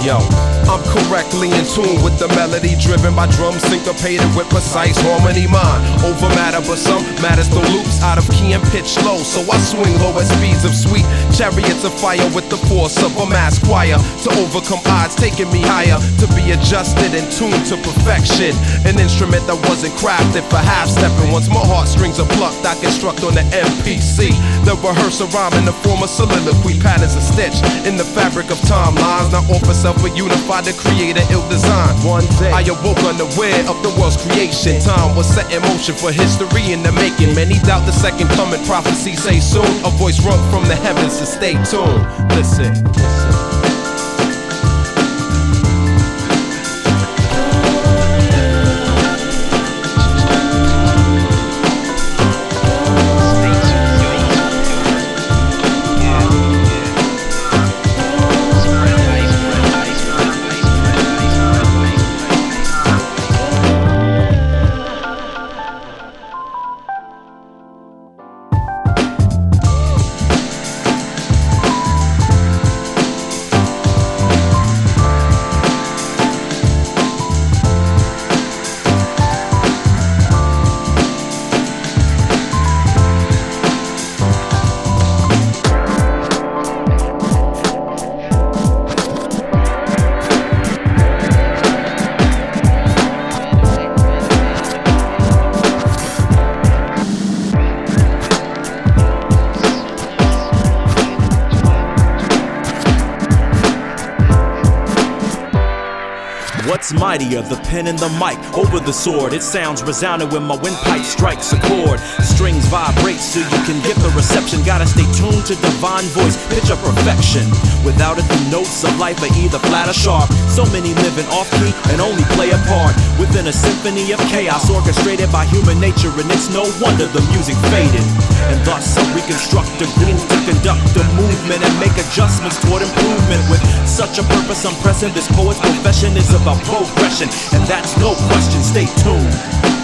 Yo, I'm correctly in tune with the melody, driven by drums syncopated with precise harmony. Mind over matter, but some matters the loops out of key and pitch low. So I swing low at speeds of sweet chariots of fire with the force of a mass choir to overcome odds, taking me higher, to be adjusted and tuned to perfection. An instrument that wasn't crafted for half stepping. Once my heartstrings are plucked, I construct on the MPC. The rehearsal rhyme in the form of soliloquy, patterns are stitched in the fabric of timelines. Now offer self a unified to create an ill design. One day I awoke unaware of the world's creation. Time was set in motion for history in the making. Many doubt the second coming, prophecy say soon. A voice rung from the heavens to stay tuned. Listen. What's mightier, the pen and the mic over the sword? It sounds resounding when my windpipe strikes a chord. Strings vibrate so you can get the reception. Gotta stay tuned to divine voice, pitch of perfection. Without it, the notes of life are either flat or sharp. So many living off key and only play a part within a symphony of chaos orchestrated by human nature. And it's no wonder the music faded. And thus I reconstruct a groove to conduct a movement and make adjustments toward improvement. With such a purpose I'm pressing, this poet's profession is about progression, and that's no question. Stay tuned.